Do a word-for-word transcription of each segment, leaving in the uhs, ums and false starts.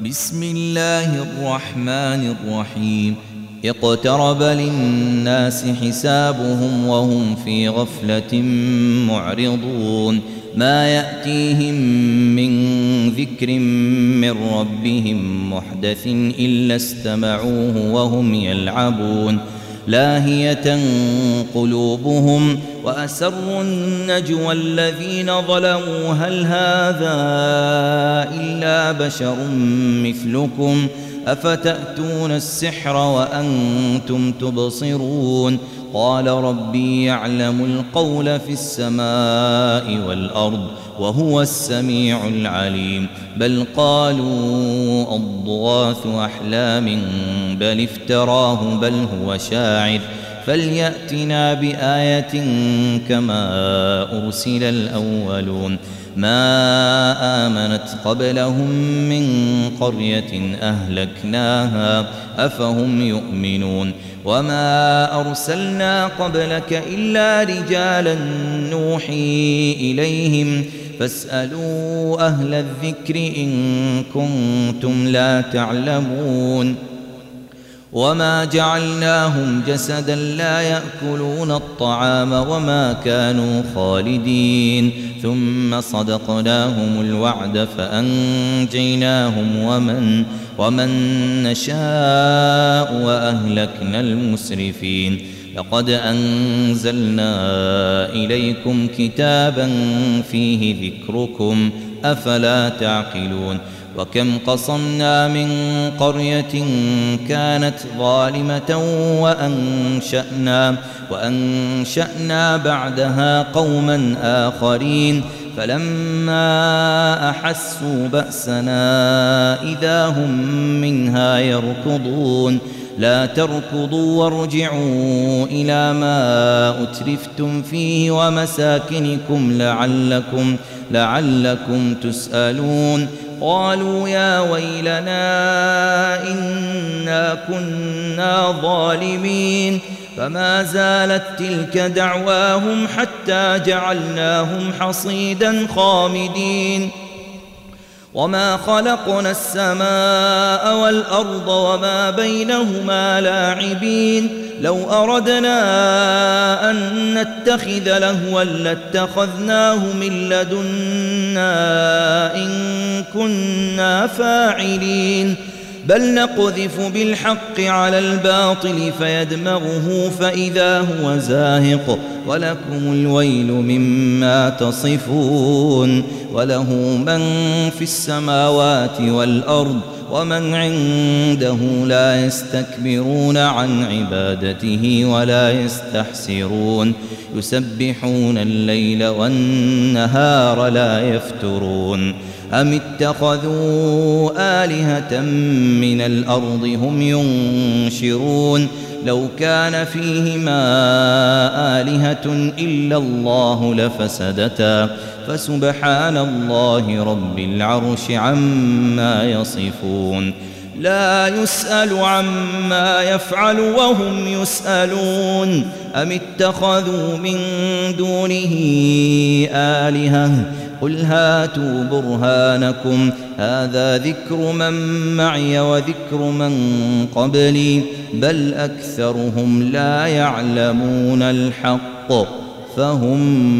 بسم الله الرحمن الرحيم. اقترب للناس حسابهم وهم في غفلة معرضون. ما يأتيهم من ذكر من ربهم محدث إلا استمعوه وهم يلعبون. لاهية قلوبهم وأسروا النجوى الذين ظلموا هل هذا إلا بشر مثلكم أفتأتون السحر وأنتم تبصرون. قال ربي يعلم القول في السماء والأرض وهو السميع العليم. بل قالوا أضغاث أحلام بل افتراه بل هو شاعر فليأتنا بآية كما أرسل الأولون. ما آمنت قبلهم من قرية أهلكناها أفهم يؤمنون. وما أرسلنا قبلك إلا رجالا نوحي إليهم فاسألوا أهل الذكر إن كنتم لا تعلمون. وما جعلناهم جسدا لا يأكلون الطعام وما كانوا خالدين. ثم صدقناهم الوعد فأنجيناهم ومن, ومن نشاء وأهلكنا المسرفين. لقد أنزلنا إليكم كتابا فيه ذكركم أفلا تعقلون. وكم قصمنا من قرية كانت ظالمة وأنشأنا, وأنشأنا بعدها قوما آخرين فلما أحسوا بأسنا إذا هم منها يركضون. لا تركضوا وارجعوا إلى ما أترفتم فيه ومساكنكم لعلكم, لعلكم تسألون. قالوا يا ويلنا إنا كنا ظالمين. فما زالت تلك دعواهم حتى جعلناهم حصيدا خامدين. وما خلقنا السماء والأرض وما بينهما لاعبين. لو أردنا أن نتخذ لهوا لاتخذناه من لدنا إن كنا فاعلين. بل نقذف بالحق على الباطل فيدمغه فإذا هو زاهق ولكم الويل مما تصفون. وله من في السماوات والأرض ومن عنده لا يستكبرون عن عبادته ولا يستحسرون. يسبحون الليل والنهار لا يفترون. أم اتخذوا آلهة من الأرض هم ينشرون. لو كان فيهما آلهة إلا الله لفسدتا فسبحان الله رب العرش عما يصفون. لا يسأل عما يفعل وهم يسألون. أم اتخذوا من دونه آلهة قل هاتوا برهانكم هذا ذكر من معي وذكر من قبلي بل أكثرهم لا يعلمون الحق فهم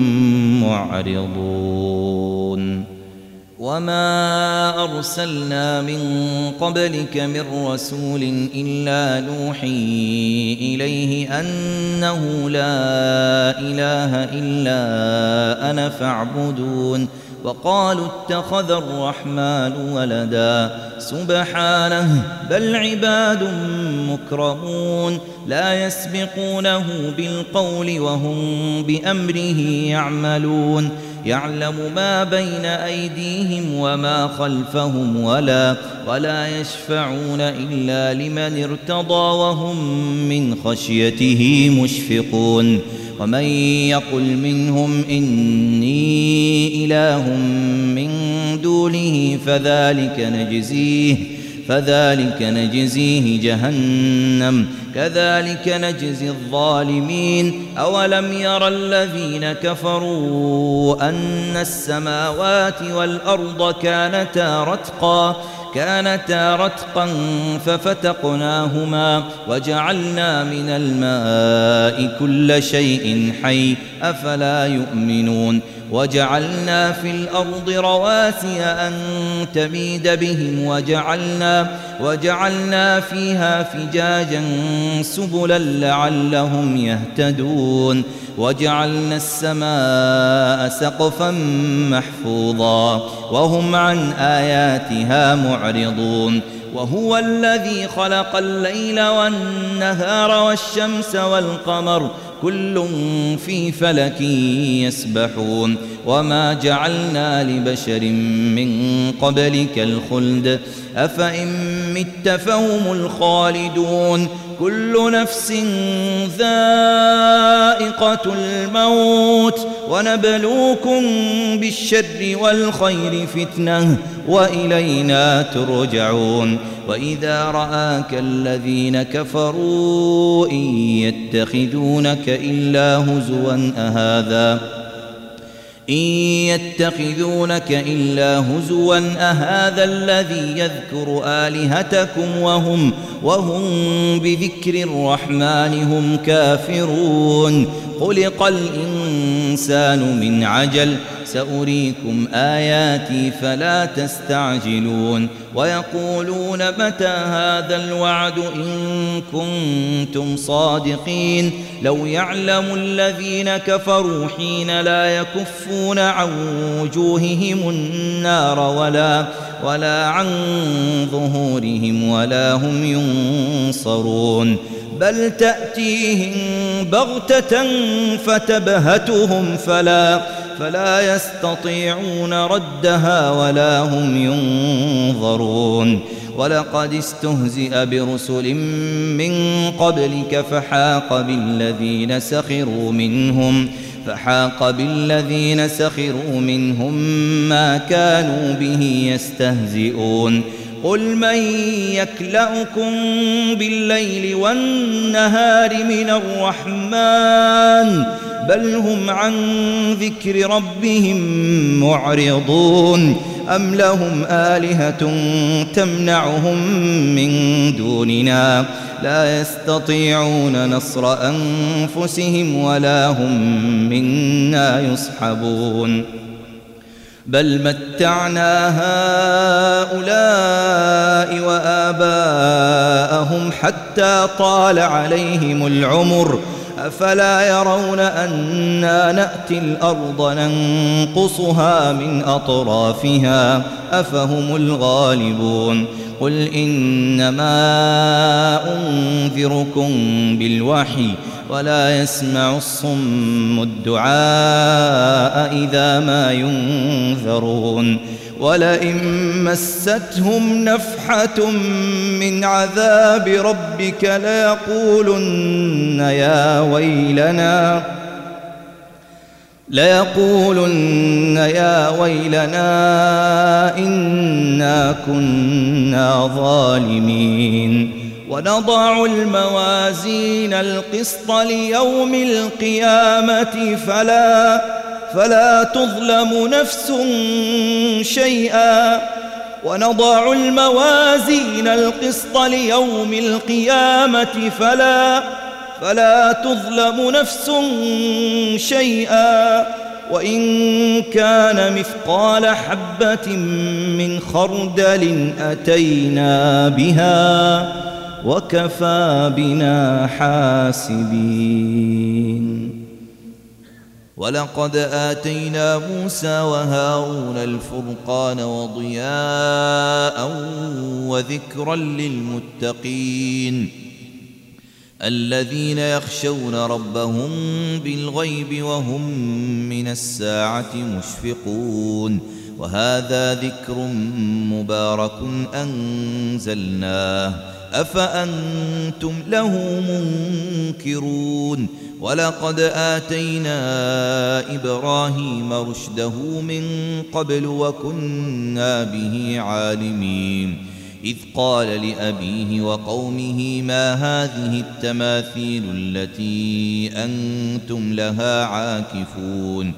معرضون. وما أرسلنا من قبلك من رسول إلا نوحي إليه أنه لا إله إلا أنا فاعبدون. وقالوا اتخذ الرحمن ولدا سبحانه بل عباد مكرمون لا يسبقونه بالقول وهم بأمره يعملون. يعلم ما بين أيديهم وما خلفهم ولا, ولا يشفعون إلا لمن ارتضى وهم من خشيته مشفقون. ومن يقل منهم إني إله من دونه فذلك نجزيه, فذلك نجزيه جهنم كذلك نجزي الظالمين أولم ير الذين كفروا أن السماوات والأرض كانتا رتقا كانتا رتقا ففتقناهما وجعلنا من الماء كل شيء حي أفلا يؤمنون وجعلنا في الأرض رواسي أن تميد بهم وجعلنا, وجعلنا فيها فجاجا سبلا لعلهم يهتدون وجعلنا السماء سقفا محفوظا وهم عن آياتها معرضون وهو الذي خلق الليل والنهار والشمس والقمر كل في فلك يسبحون وما جعلنا لبشر من قبلك الخلد أفإن مت فهم الخالدون كل نفس ذائقة الموت ونبلوكم بالشر والخير فتنة وإلينا ترجعون وإذا رآك الذين كفروا إن يتخذونك إلا هزوا أهذا إن يتخذونك إلا هزوا أهذا الذي يذكر آلهتكم وهم, وهم بذكر الرحمن هم كافرون خلق الإنسان من عجل سأريكم آياتي فلا تستعجلون ويقولون متى هذا الوعد إن كنتم صادقين لو يعلم الذين كفروا حين لا يكفون عن وجوههم النار ولا, ولا عن ظهورهم ولا هم ينصرون بل تأتيهم بغتة فتبهتهم فلا, فلا يستطيعون ردها ولا هم ينظرون ولقد استهزئ برسل من قبلك فحاق بالذين سخروا منهم فحاق بالذين سخروا منهم ما كانوا به يستهزئون قل من يكلؤكم بالليل والنهار من الرحمن بل هم عن ذكر ربهم معرضون أم لهم آلهة تمنعهم من دوننا لا يستطيعون نصر أنفسهم ولا هم منا يصحبون بل متعنا هؤلاء وآباءهم حتى طال عليهم العمر أفلا يرون أنا نأتي الأرض ننقصها من أطرافها أفهم الغالبون قل إنما أنذركم بالوحي ولا يسمع الصم الدعاء إذا ما ينذرون ولئن مستهم نفحة من عذاب ربك ليقولن يا ويلنا ليقولن يا ويلنا إنا كنا ظالمين ونضع الموازين القسط ليوم القيامة فلا فلا تظلم نفس شيئا ونضع الموازين القسط ليوم القيامة فلا فلا تظلم نفس شيئا وإن كان مثقال حبة من خردل أتينا بها وكفى بنا حاسبين ولقد آتينا موسى وهارون الفرقان وضياء وذكرا للمتقين الذين يخشون ربهم بالغيب وهم من الساعة مشفقون وهذا ذكر مبارك أنزلناه أفأنتم له منكرون ولقد آتينا إبراهيم رشده من قبل وكنا به عالمين إذ قال لأبيه وقومه ما هذه التماثيل التي أنتم لها عاكفون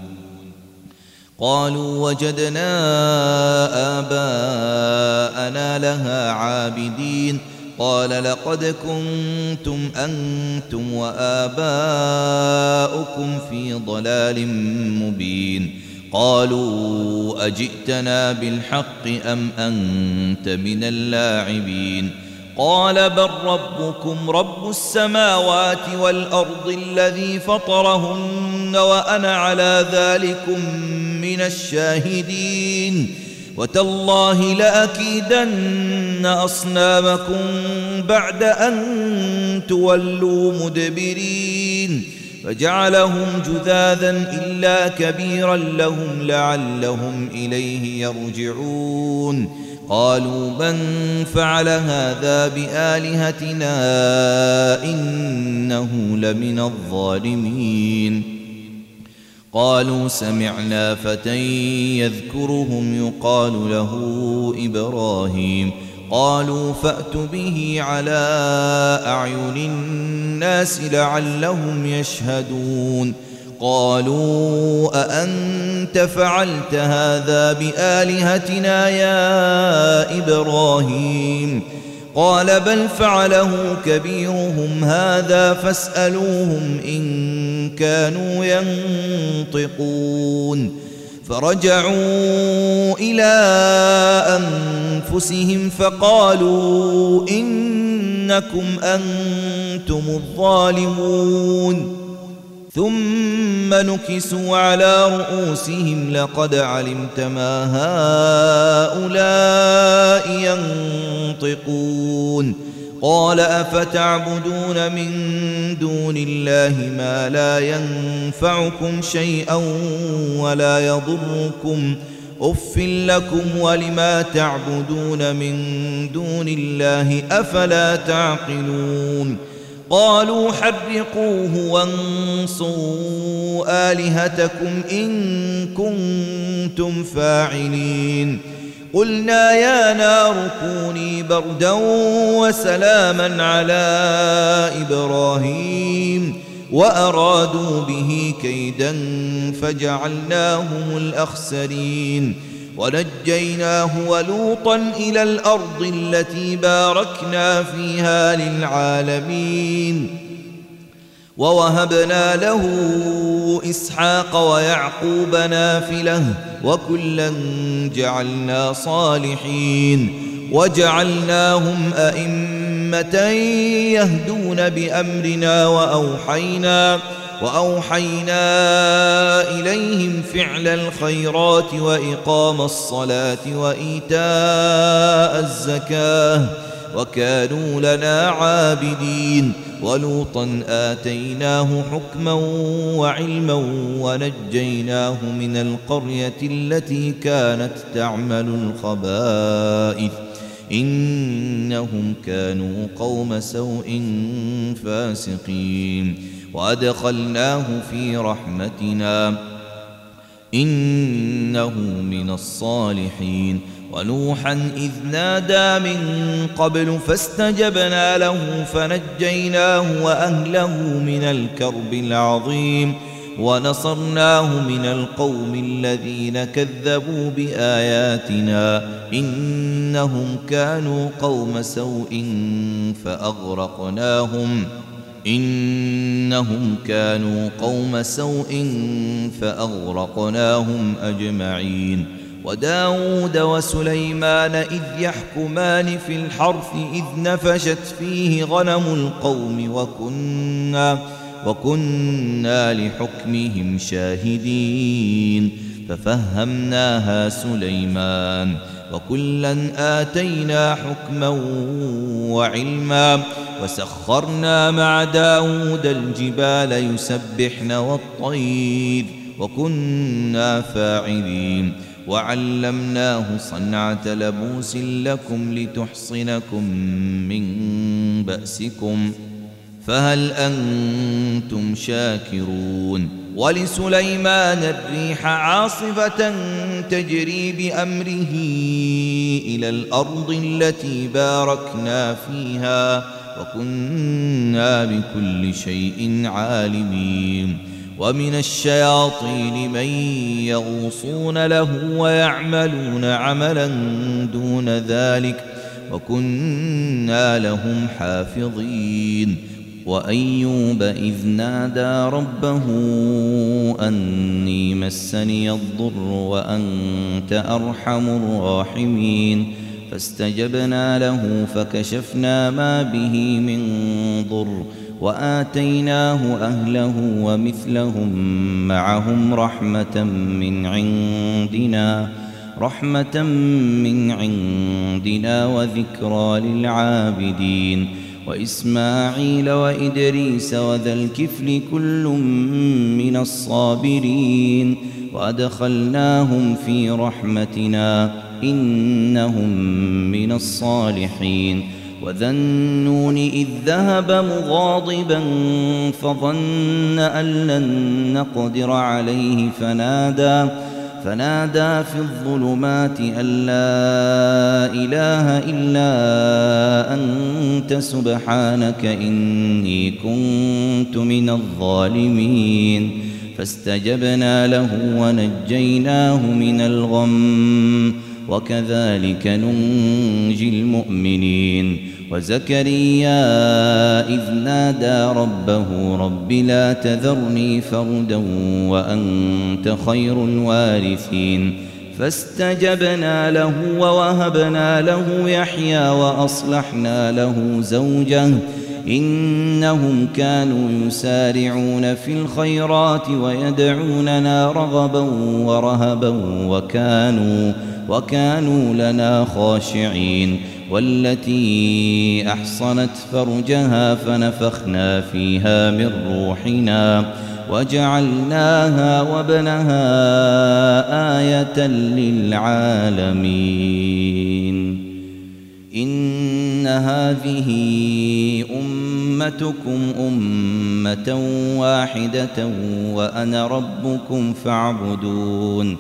قالوا وجدنا آباءنا لها عابدين قال لقد كنتم أنتم وآباؤكم في ضلال مبين قالوا أجئتنا بالحق أم أنت من اللاعبين قال بل ربكم رب السماوات والأرض الذي فطرهن وأنا على ذلكم من الشاهدين وتالله لأكيدن أصنامكم بعد أن تولوا مدبرين فجعلهم جذاذا إلا كبيرا لهم لعلهم إليه يرجعون قالوا من فعل هذا بآلهتنا إنه لمن الظالمين قالوا سمعنا فتى يذكرهم يقال له إبراهيم قالوا فأتوا به على أعين الناس لعلهم يشهدون قالوا أأنت فعلت هذا بآلهتنا يا إبراهيم قال بل فعله كبيرهم هذا فاسألوهم إن كانوا ينطقون فرجعوا إلى أنفسهم فقالوا إنكم أنتم الظالمون ثم نكسوا على رؤوسهم لقد علمت ما هؤلاء ينطقون قال أفتعبدون من دون الله ما لا ينفعكم شيئا ولا يضركم أف لكم ولما تعبدون من دون الله أفلا تعقلون قالوا حرقوه وانصروا آلهتكم إن كنتم فاعلين قلنا يا نار كوني بردا وسلاما على إبراهيم وأرادوا به كيدا فجعلناهم الأخسرين ونجيناه ولوطا إلى الأرض التي باركنا فيها للعالمين ووهبنا له إسحاق ويعقوب نافلة وكلا جعلنا صالحين وجعلناهم أئمة يهدون بأمرنا وأوحينا وأوحينا إليهم فعل الخيرات وإقام الصلاة وإيتاء الزكاة وكانوا لنا عابدين ولوطا آتيناه حكما وعلما ونجيناه من القرية التي كانت تعمل الخبائث إنهم كانوا قوم سوء فاسقين وأدخلناه في رحمتنا إنه من الصالحين ونوحا إذ نادى من قبل فاستجبنا له فنجيناه وأهله من الكرب العظيم ونصرناه من القوم الذين كذبوا بآياتنا إنهم كانوا قوم سوء فأغرقناهم إنهم كانوا قوم سوء فأغرقناهم أجمعين وداود وسليمان إذ يحكمان في الحرث إذ نفشت فيه غنم القوم وكنا وكنا لحكمهم شاهدين ففهمناها سليمان وكلا آتينا حكما وعلما وسخرنا مع داود الجبال يسبحن والطير وكنا فاعلين وعلمناه صنعة لبوس لكم لتحصنكم من بأسكم فهل أنتم شاكرون ولسليمان الريح عاصفة تجري بأمره إلى الأرض التي باركنا فيها وكنا بكل شيء عالمين ومن الشياطين من يغوصون له ويعملون عملا دون ذلك وكنا لهم حافظين وأيوب إذ نادى ربه أني مسني الضر وأنت أرحم الراحمين فاستجبنا له فكشفنا ما به من ضر وآتيناه أهله ومثلهم معهم رحمة من عندنا رحمة من عندنا وذكرى للعابدين وإسماعيل وإدريس وذا الكفل كل من الصابرين وأدخلناهم في رحمتنا إنهم من الصالحين وذا النون إذ ذهب مغاضبا فظن أن لن نقدر عليه فنادى فنادى في الظلمات أن لا إله إلا أنت سبحانك إني كنت من الظالمين فاستجبنا له ونجيناه من الغم وكذلك ننجي المؤمنين وزكريا إذ نادى ربه رب لا تذرني فردا وأنت خير الوارثين فاستجبنا له ووهبنا له يحيى وأصلحنا له زوجه إنهم كانوا يسارعون في الخيرات ويدعوننا رغبا ورهبا وكانوا وكانوا لنا خاشعين والتي أحصنت فرجها فنفخنا فيها من روحنا وجعلناها وابنها آية للعالمين إن هذه أمتكم أمة واحدة وأنا ربكم فاعبدون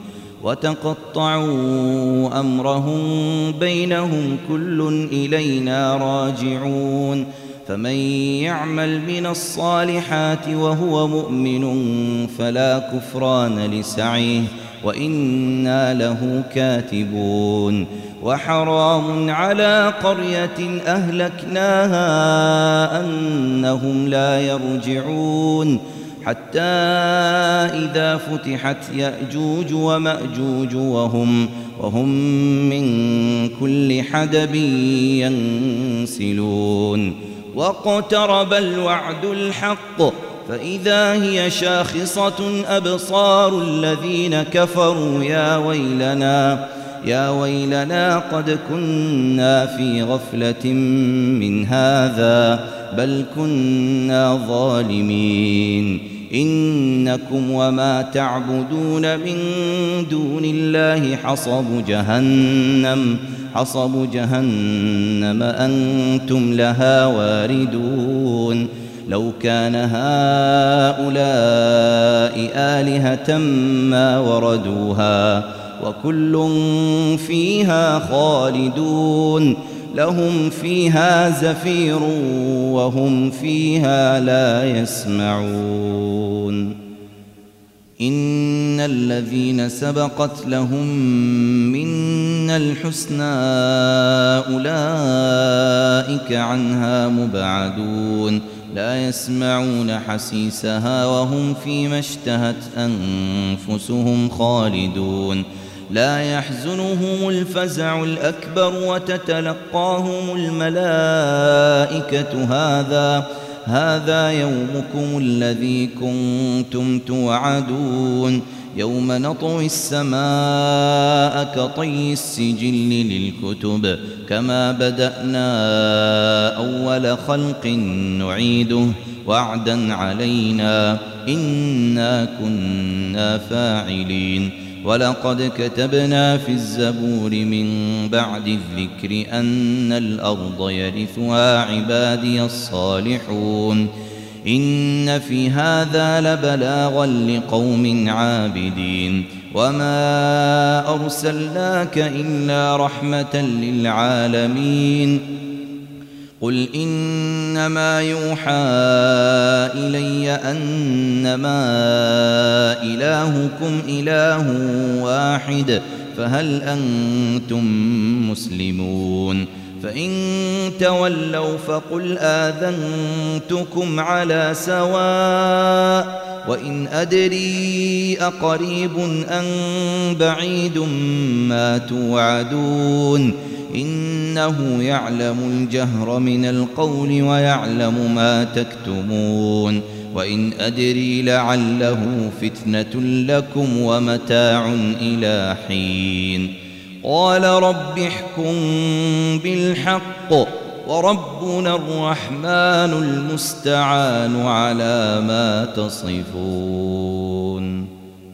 وتقطعوا أمرهم بينهم كل إلينا راجعون فمن يعمل من الصالحات وهو مؤمن فلا كفران لسعيه وإنا له كاتبون وحرام على قرية أهلكناها أنهم لا يرجعون حتى إذا فتحت يأجوج ومأجوج وهم, وهم من كل حدب ينسلون واقترب الوعد الحق فإذا هي شاخصة أبصار الذين كفروا يا ويلنا يا ويلنا قد كنا في غفلة من هذا بل كنا ظالمين إنكم وما تعبدون من دون الله حصب جهنم حصب جهنم أنتم لها واردون لو كان هؤلاء آلهة ما وردوها وكل فيها خالدون لهم فيها زفير وهم فيها لا يسمعون إن الذين سبقت لهم منا الحسنى أولئك عنها مبعدون لا يسمعون حسيسها وهم فيما اشتهت أنفسهم خالدون لا يحزنهم الفزع الأكبر وتتلقاهم الملائكة هذا هذا يومكم الذي كنتم توعدون يوم نطوي السماء كطي السجل للكتب كما بدأنا أول خلق نعيده وعدا علينا إنا كنا فاعلين ولقد كتبنا في الزبور من بعد الذكر أن الأرض يرثها عبادي الصالحون إن في هذا لبلاغا لقوم عابدين وما أرسلناك إلا رحمة للعالمين قل إنما يوحى إلي أنما إلهكم إله واحد فهل أنتم مسلمون فإن تولوا فقل آذنتكم على سواء وإن أدري أقريب أم بعيد ما توعدون إنه يعلم الجهر من القول ويعلم ما تكتمون وإن أدري لعله فتنة لكم ومتاع إلى حين قال رب احكم بالحق وربنا الرحمن المستعان على ما تصفون.